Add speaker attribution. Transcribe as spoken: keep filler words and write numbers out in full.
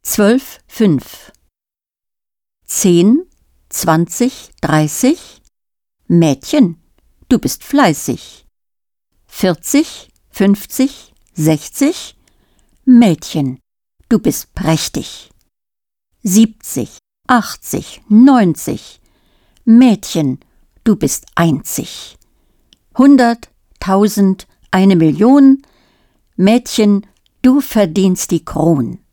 Speaker 1: zwölf, fünf. Zehn, zwanzig, dreißig. Mädchen, du bist fleißig. Vierzig, fünfzig, sechzig. Mädchen, du bist prächtig. Siebzig, achtzig, neunzig. Mädchen, du bist einzig. Hundert, tausend, eine Million. Mädchen, du verdienst die Kron.